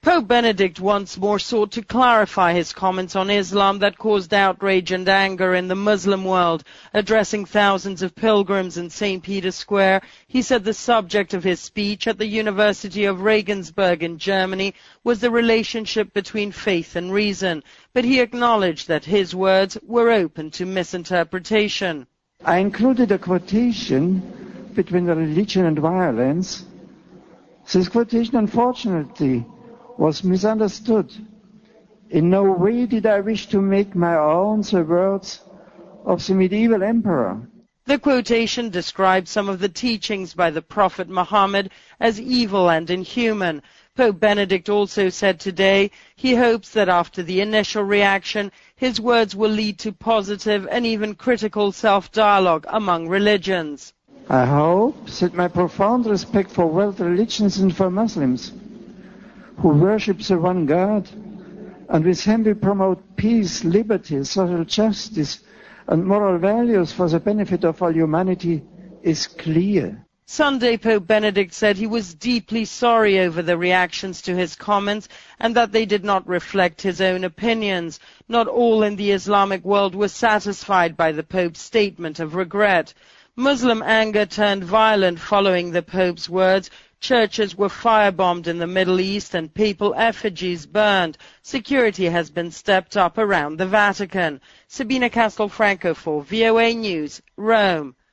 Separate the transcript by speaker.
Speaker 1: Pope Benedict once more sought to clarify his comments on Islam that caused outrage and anger in the Muslim world. Addressing thousands of pilgrims in St. Peter's Square, he said the subject of his speech at the University of Regensburg in Germany was the relationship between faith and reason, but he acknowledged that his words were open to misinterpretation.
Speaker 2: I included a quotation between religion and violence. This quotation, unfortunately, was misunderstood. In no way did I wish to make my own the words of the medieval emperor.
Speaker 1: The quotation described some of the teachings by the Prophet Muhammad as evil and inhuman. Pope Benedict also said today he hopes that after the initial reaction, his words will lead to positive and even critical self-dialogue among religions.
Speaker 2: I hope that my profound respect for world religions and for Muslims, who worship the one God, and with him we promote peace, liberty, social justice, and moral values for the benefit of all humanity, is clear.
Speaker 1: Sunday, Pope Benedict said he was deeply sorry over the reactions to his comments and that they did not reflect his own opinions. Not all in the Islamic world were satisfied by the Pope's statement of regret. Muslim anger turned violent following the Pope's words. Churches were firebombed in the Middle East and papal effigies burned. Security has been stepped up around the Vatican. Sabina Castelfranco for VOA News, Rome.